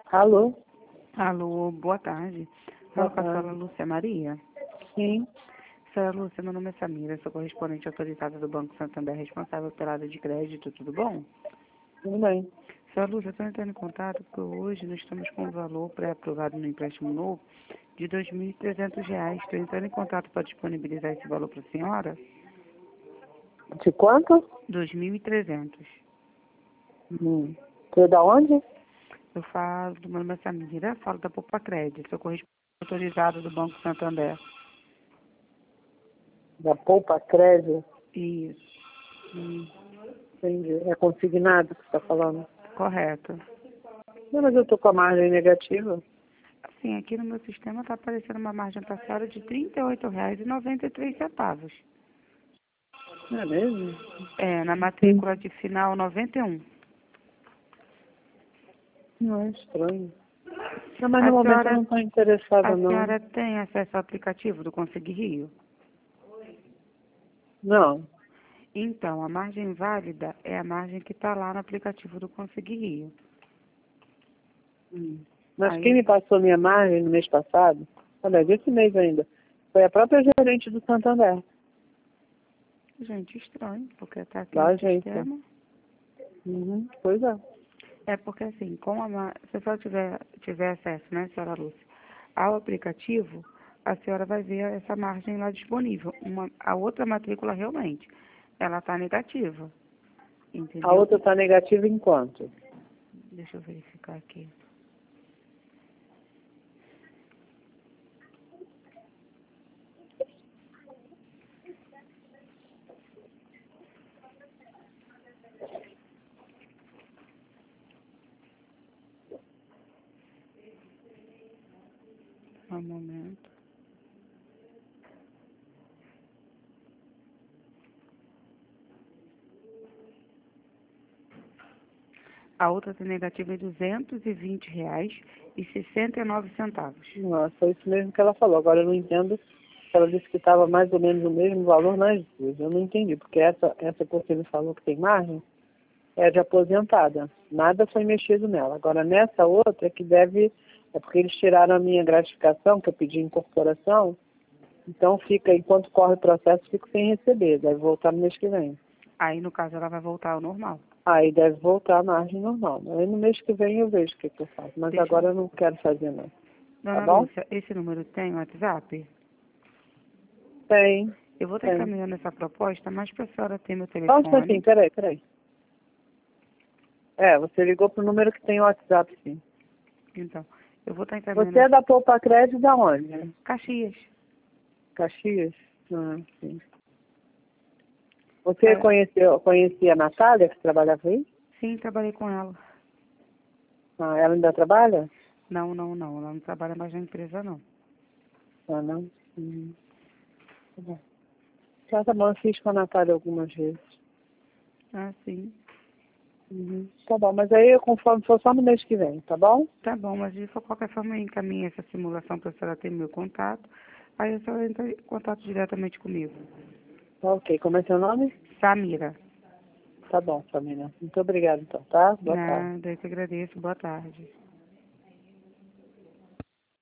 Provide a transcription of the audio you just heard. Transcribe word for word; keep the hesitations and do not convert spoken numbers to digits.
Alô? Alô, boa tarde. Fala Boa com a senhora tarde. Lúcia Maria. Sim. Senhora Lúcia, meu nome é Samira, sou correspondente autorizada do Banco Santander, responsável pela área de crédito, tudo bom? Tudo bem. Senhora Lúcia, estou entrando em contato porque hoje nós estamos com um valor pré-aprovado no empréstimo novo de dois mil e trezentos reais. Estou entrando em contato para disponibilizar esse valor para a senhora. De quanto? dois mil e trezentos. Hum. Você é da onde? Eu falo, meu nome é Samira, falo da Poupa Crédito, sou correspondente autorizada do Banco Santander. Da Poupa Crédito? Isso, Hum. Entendi. É consignado que você está falando? correto. Não, mas eu estou com a margem negativa. Sim, aqui no meu sistema está aparecendo uma margem para a senhora de trinta e oito reais e noventa e três centavos. Não é mesmo? É, na matrícula de final noventa e um. Não, é estranho. Não, mas A no momento eu senhora, não estou interessada, a não. senhora tem acesso ao aplicativo do Consegui Rio? Não. Então, a margem válida é a margem que está lá no aplicativo do Consegui Rio. Hum. Mas quem Aí, me passou minha margem no mês passado, aliás, esse mês ainda, foi a própria gerente do Santander, gente, estranho, porque está aqui da no agência. sistema. Uhum. Pois é. É porque assim, com a, ma- se a senhora tiver, tiver acesso, né, senhora Lúcia, ao aplicativo, a senhora vai ver essa margem lá disponível. Uma, a outra matrícula realmente, ela está negativa, A entendeu? outra está negativa em quanto? Deixa eu verificar aqui. Só um momento. A outra está negativa em duzentos e vinte reais e sessenta e nove centavos. Nossa, foi isso mesmo que ela falou. Agora eu não entendo. Ela disse que estava mais ou menos o mesmo valor nas duas. Eu não entendi, porque essa, essa que você me falou que tem margem é de aposentada. Nada foi mexido nela. Agora nessa outra é que deve. É porque eles tiraram a minha gratificação, que eu pedi incorporação. Então fica, enquanto corre o processo, fico sem receber. Deve voltar no mês que vem. Aí, no caso, ela vai voltar ao normal. Aí deve voltar a margem normal. Aí no mês que vem eu vejo o que, que eu faço. Mas Deixa agora eu... eu não quero fazer não. Tá Dona bom? Lúcia, esse número tem WhatsApp? Tem, Eu vou estar tem. encaminhando essa proposta, mas para a senhora ter meu Só um instantinho, telefone. peraí, peraí. É, você ligou pro número que tem o WhatsApp, sim. Então, eu vou estar encaminhando Você é essa... da Poupa Crédito da onde? Caxias. Caxias? Ah, sim. Você É, conheceu, conhecia a Natália, que trabalhava aí? sim, trabalhei com ela. Ah, ela ainda trabalha? Não, não, não. Ela não trabalha mais na empresa, não. Ah, não? Uhum. Tá bom. Já tá bom, eu fiz com a Natália algumas vezes. Ah, sim. Uhum. Tá bom, mas aí eu conforme for só no mês que vem, tá bom? Tá bom, mas de qualquer forma eu encaminho essa simulação para a senhora ter meu contato. Aí a senhora entra em contato diretamente comigo. Tá ok. Como é seu nome? Samira. Tá bom, família. Muito obrigada, então, tá? Boa tarde. Nada, eu que agradeço. Boa tarde.